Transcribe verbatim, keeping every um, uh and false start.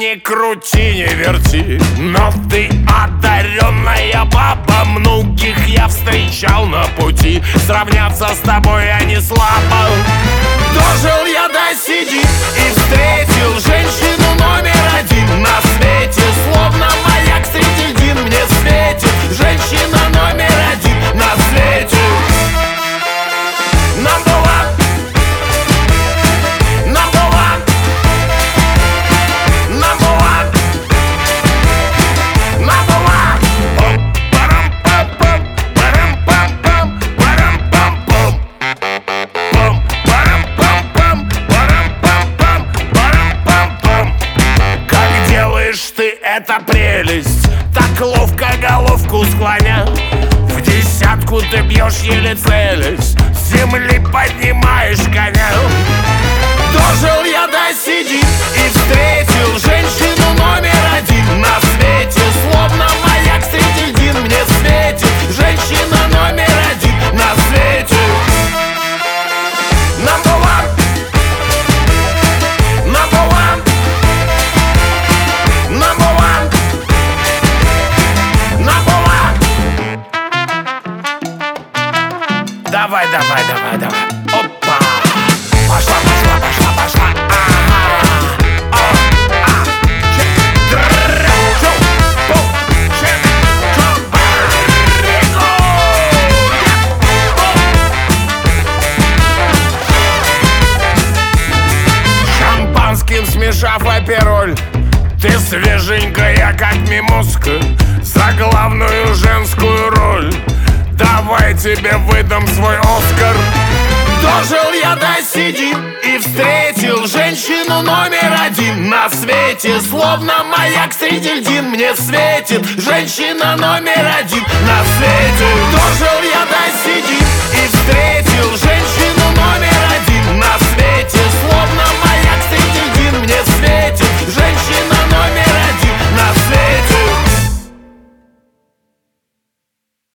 не крути, не верти, но ты одаренная баба. Многих я встречал на пути, сравняться с тобой я не слабо. Дожил я до седи и встретил женщину номер один на свете. Словно маяк среди льдин мне светит женщина номер один на свете. Number one, number one, number one, number one. Пам-парам-пам-пам, парам-пам-пам, парам-пам-пам. Пам-парам-пам-пам, парам-пам-пам, парам-пам-пам. Как делаешь ты это, прелесть? Так ловко головку склоня. В десятку ты бьешь, еле целясь, с земли поднимаешь коня. Дожил я до седи и встретил женщину номер один на свете. Словно маяк среди льдин мне светит женщина номер один на свете. Number one, number one, number one, number one. Давай, давай, давай, давай. Опа! Пошла, пошла, пошла, пошла. Ага. О, а. Чек. Др. Чоу. Пу. Чек. Чоу. Барригу. Шампанским смешав апероль, ты свеженькая, как мимозка, за главную женскую роль. Давай тебе выдам свой Оскар. Дожил я до седи и встретил женщину номер один на свете. Словно маяк среди льдин мне светит женщина номер один на свете. Дожил я до седи и встретил